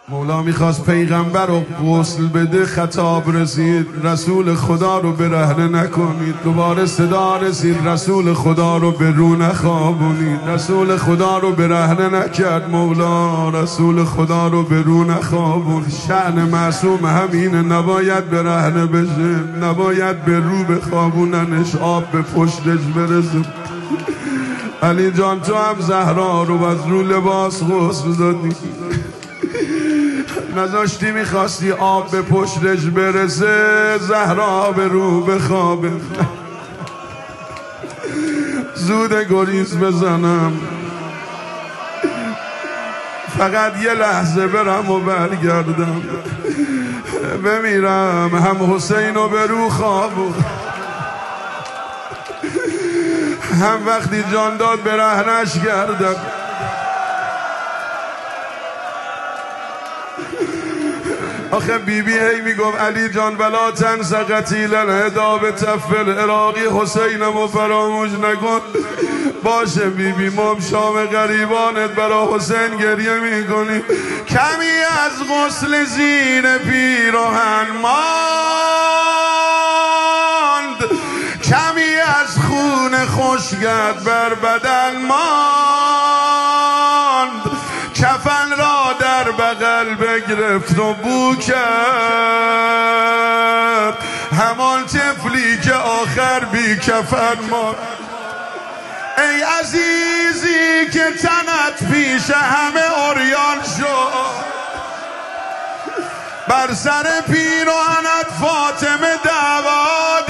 مولا میخواست پیغمبر رو غسل بده، خطاب رسید رسول خدا رو برهنه نکنید. دوباره صدا رسید رسول خدا رو به رو نخوابونید. رسول خدا رو برهنه نکرد مولا، رسول خدا رو به رو نخوابون. شأن معصوم همینه، نباید برهنه بشه، نباید به رو بخوابوننش، آب به پشتش برسه. علی جان تو هم زهرا رو از رو لباس غسل دادی، نذاشتی میخواستی آب به پشتش برسه، زهرا به رو بخوابه. زود گریز بزنم، فقط یه لحظه برم و برگردم، بمیرم هم حسین رو به رو خوابون، هم وقتی جان داد برهنش کردم. آخه بیبی هی میگفت علی جان ولا تنس قتیل الهدا به تفل عراقی، حسینم و فراموش نکن. باشه بیبی، مام شام غریبانت برا حسین گریه میکنی. کمی از غسل زیر پیراهن ماند، کمی از خون خشکت بر بدن ماند، کفن را در بغل بگرفت و بو کرد، همان طفلی که آخر بی کفن ماند. ای عزیزی که تنت پیش همه عریان شد، بر سر پیراهنت فاطمه دعوا